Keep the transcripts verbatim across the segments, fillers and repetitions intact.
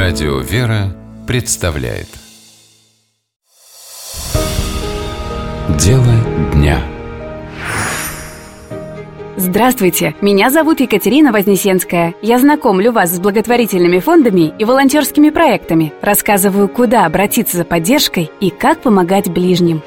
Радио «Вера» представляет Дело дня. Здравствуйте, меня зовут Екатерина Вознесенская. Я знакомлю вас с благотворительными фондами и волонтерскими проектами, рассказываю, куда обратиться за поддержкой и как помогать ближним.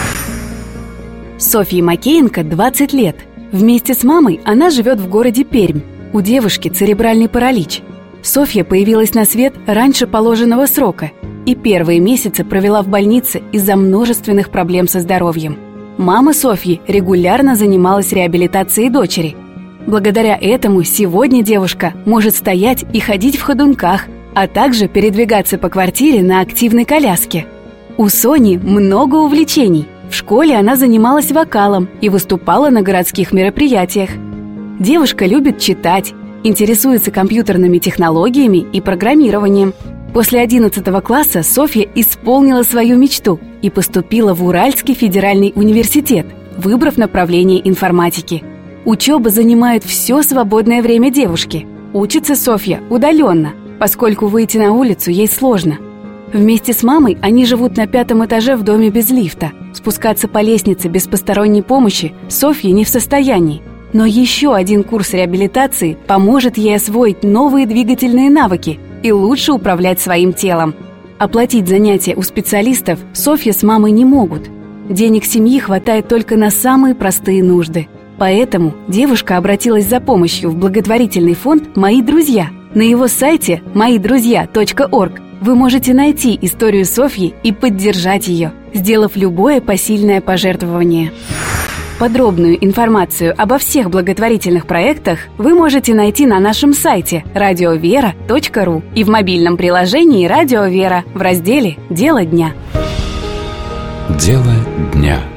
Софье Макеенко двадцать лет. Вместе с мамой она живет в городе Пермь. У девушки церебральный паралич. Софья появилась на свет раньше положенного срока и первые месяцы провела в больнице из-за множественных проблем со здоровьем. Мама Софьи регулярно занималась реабилитацией дочери. Благодаря этому сегодня девушка может стоять и ходить в ходунках, а также передвигаться по квартире на активной коляске. У Сони много увлечений. В школе она занималась вокалом и выступала на городских мероприятиях. Девушка любит читать, интересуется компьютерными технологиями и программированием. После одиннадцатого класса Софья исполнила свою мечту и поступила в Уральский федеральный университет, выбрав направление информатики. Учеба занимает все свободное время девушки. Учится Софья удаленно, поскольку выйти на улицу ей сложно. Вместе с мамой они живут на пятом этаже в доме без лифта. Спускаться по лестнице без посторонней помощи Софья не в состоянии. Но еще один курс реабилитации поможет ей освоить новые двигательные навыки и лучше управлять своим телом. Оплатить занятия у специалистов Софья с мамой не могут. Денег семьи хватает только на самые простые нужды. Поэтому девушка обратилась за помощью в благотворительный фонд «Мои друзья». На его сайте мои друзья точка орг вы можете найти историю Софьи и поддержать ее, сделав любое посильное пожертвование. Подробную информацию обо всех благотворительных проектах вы можете найти на нашем сайте радио вера точка ру и в мобильном приложении «Радио Вера» в разделе «Дело дня». Дело дня.